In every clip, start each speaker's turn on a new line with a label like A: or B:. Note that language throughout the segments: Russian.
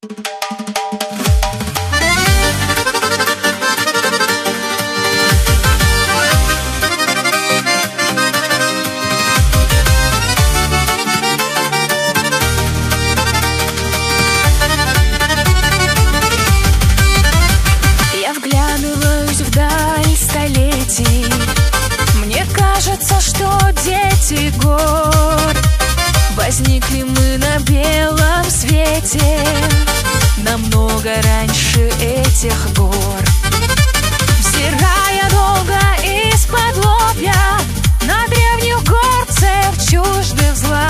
A: Я вглядываюсь вдаль столетий. Мне кажется, что дети гор возникли мы на белом свете намного раньше этих гор. Взирая долго из-под лобья на древних горцев чуждых зла,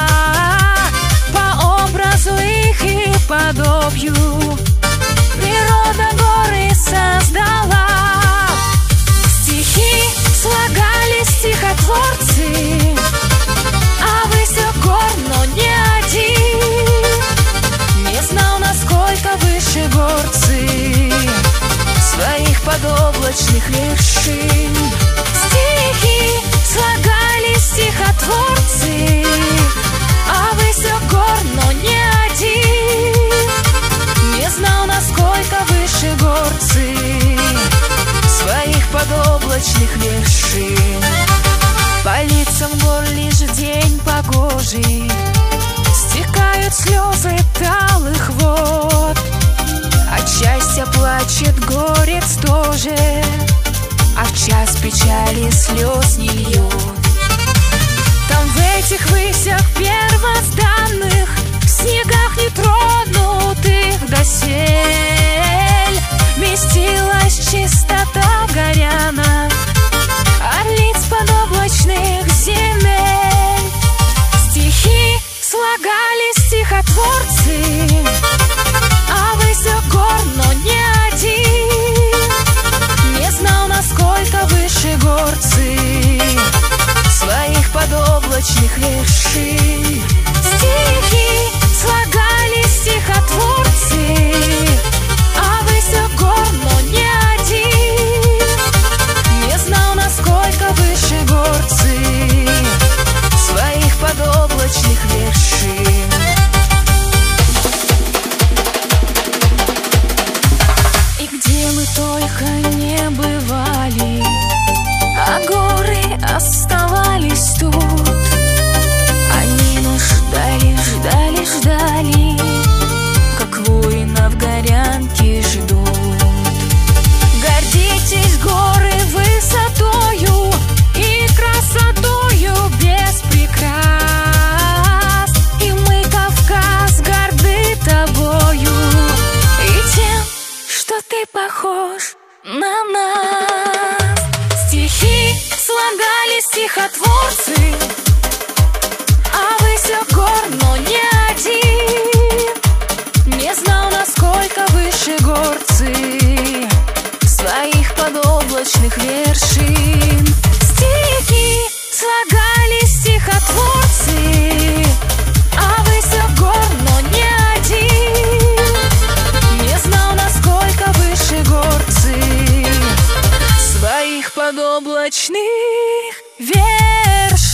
A: по образу их и подобию природа горы создала. Стихи слагали стихотворцы, а высок гор, но не один не знал, насколько выше горцы своих подоблачных вершин. Стихи слагали стихотворцы, а высок гор, но не один не знал, насколько выше горцы своих подоблачных вершин. По лицам гор лишь в день погожий стекают слезы талых вод. От счастья плачет горец тоже, а в час печали слез не льет. Там в этих высях первозданных, в снегах нетронутых досель, вместилась чистота горяна орлиц подоблачных земель. Стихи слагали стихотворцы, а высок гор, но не один не знал, насколько выше горцы своих подоблачных вершин. Стихи слагали стихотворцы, а высок гор, но не один не знал, насколько выше горцы своих подоблачных вершин. И где мы только не бывали, а горы оставались тут. Они нас ждали, ждали, ждали, как воинов горянки ждут. Гордитесь, горы, высотою и красотою без прикрас, и мы, Кавказ, горды тобою и тем, что ты похож на нас. Стихи слагали стихотворцы, а высок гор, но не один не знал, насколько выше горцы своих подоблачных вершин. Стихи слагали стихотворцы, а высок гор, но не один не знал, насколько выше горцы своих подоблачных вершин.